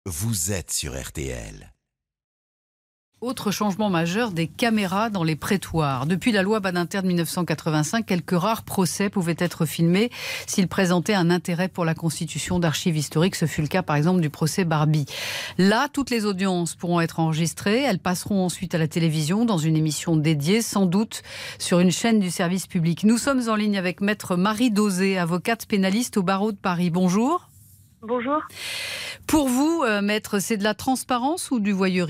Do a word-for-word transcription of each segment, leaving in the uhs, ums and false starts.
vous êtes sur R T L. Autre changement majeur, des caméras dans les prétoires. Depuis la loi Badinter de mille neuf cent quatre-vingt-cinq, quelques rares procès pouvaient être filmés s'ils présentaient un intérêt pour la constitution d'archives historiques. Ce fut le cas par exemple du procès Barbie. Là, toutes les audiences pourront être enregistrées. Elles passeront ensuite à la télévision dans une émission dédiée, sans doute sur une chaîne du service public. Nous sommes en ligne avec maître Marie Dauzé, avocate pénaliste au barreau de Paris. Bonjour. Bonjour. Pour vous, euh, maître, c'est de la transparence ou du voyeurisme ?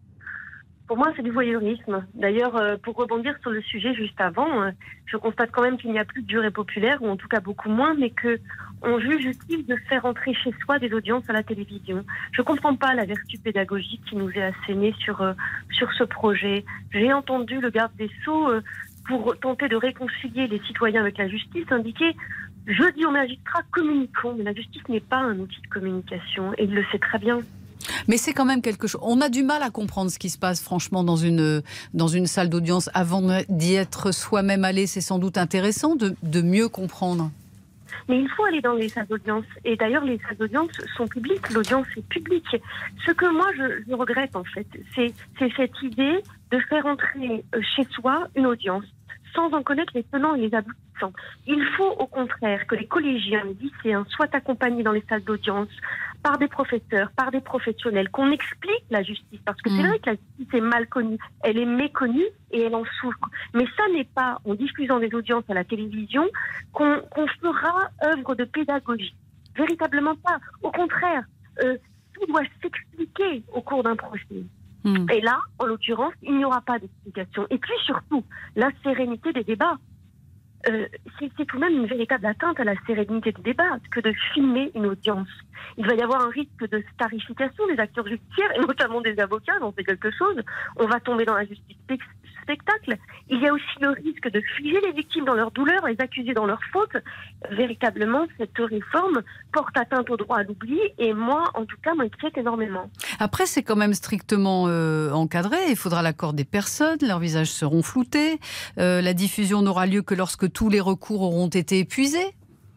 Pour moi, c'est du voyeurisme. D'ailleurs, euh, pour rebondir sur le sujet juste avant, euh, je constate quand même qu'il n'y a plus de jurés populaires, ou en tout cas beaucoup moins, mais qu'on juge utile de faire entrer chez soi des audiences à la télévision. Je ne comprends pas la vertu pédagogique qui nous est assénée sur, euh, sur ce projet. J'ai entendu le garde des Sceaux, euh, pour tenter de réconcilier les citoyens avec la justice, indiquer « Je dis aux magistrats, communiquons », mais la justice n'est pas un outil de communication, et il le sait très bien. Mais c'est quand même quelque chose. On a du mal à comprendre ce qui se passe, franchement, dans une, dans une salle d'audience. Avant d'y être soi-même allé, c'est sans doute intéressant de, de mieux comprendre. Mais il faut aller dans les salles d'audience. Et d'ailleurs, les salles d'audience sont publiques. L'audience est publique. Ce que moi, je, je regrette, en fait, c'est, c'est cette idée de faire entrer chez soi une audience sans en connaître les tenants et les aboutissants. Il faut au contraire que les collégiens, les lycéens soient accompagnés dans les salles d'audience par des professeurs, par des professionnels, qu'on explique la justice. Parce que mmh. c'est vrai que la justice est mal connue, elle est méconnue et elle en souffre. Mais ça n'est pas en diffusant des audiences à la télévision qu'on, qu'on fera œuvre de pédagogie. Véritablement pas. Au contraire, euh, tout doit s'expliquer au cours d'un procès. Mmh. Et là, en l'occurrence, il n'y aura pas d'explication. Et puis surtout, la sérénité des débats. Euh, c'est, c'est tout de même une véritable atteinte à la sérénité des débats que de filmer une audience. Il va y avoir un risque de starification des acteurs judiciaires, et notamment des avocats, j'en sais quelque chose. On va tomber dans la justice spectacle. Il y a aussi le risque de figer les victimes dans leur douleur, les accuser dans leur faute. Véritablement, cette réforme porte atteinte au droit à l'oubli, et moi, en tout cas, m'inquiète énormément. Après, c'est quand même strictement euh, encadré. Il faudra l'accord des personnes, leurs visages seront floutés. Euh, la diffusion n'aura lieu que lorsque tous les recours auront été épuisés.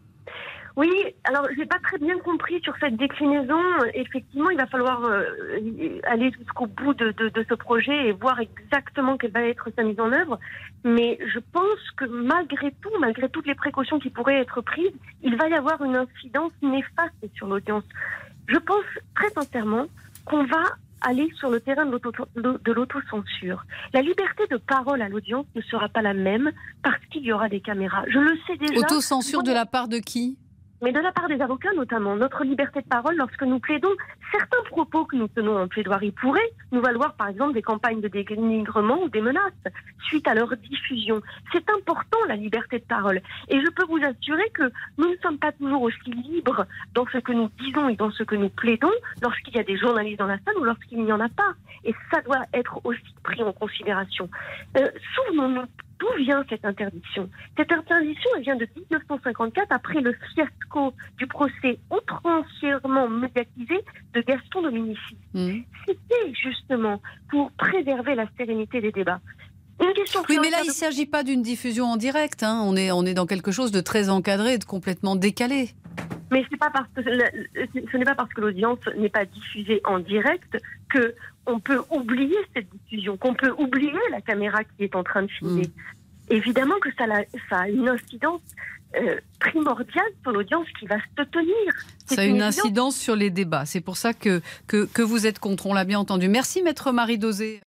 Oui, alors je n'ai pas très bien compris sur cette déclinaison. Effectivement, il va falloir euh, aller jusqu'au bout de, de, de ce projet et voir exactement quelle va être sa mise en œuvre. Mais je pense que malgré tout, malgré toutes les précautions qui pourraient être prises, il va y avoir une incidence néfaste sur l'audience. Je pense très sincèrement qu'on va aller sur le terrain de, l'auto, de l'autocensure. La liberté de parole à l'audience ne sera pas la même parce qu'il y aura des caméras. Je le sais déjà. Autocensure de la part de qui ? Mais de la part des avocats notamment. Notre liberté de parole, lorsque nous plaidons, certains propos que nous tenons en plaidoirie pourraient nous valoir par exemple des campagnes de dénigrement ou des menaces suite à leur diffusion. C'est important, la liberté de parole. Et je peux vous assurer que nous ne sommes pas toujours aussi libres dans ce que nous disons et dans ce que nous plaidons lorsqu'il y a des journalistes dans la salle ou lorsqu'il n'y en a pas. Et ça doit être aussi pris en considération. Euh, souvenons-nous, d'où vient cette interdiction ? Cette interdiction, elle vient de dix-neuf cent cinquante-quatre, après le fiasco du procès outrancièrement médiatisé de Gaston Dominici. Mmh. C'était justement pour préserver la sérénité des débats. Une question oui, mais là, il ne s'agit pas d'une diffusion en direct. Hein. On est, on est dans quelque chose de très encadré et de complètement décalé. Mais c'est pas parce que, ce n'est pas parce que l'audience n'est pas diffusée en direct que on peut oublier cette diffusion, qu'on peut oublier la caméra qui est en train de filmer. Mmh. Évidemment que ça a, ça a une incidence euh, primordiale sur l'audience qui va se tenir. C'est ça a une, une incidence sur les débats. C'est pour ça que, que, que vous êtes contre, on l'a bien entendu. Merci, maître Marie Dauzé.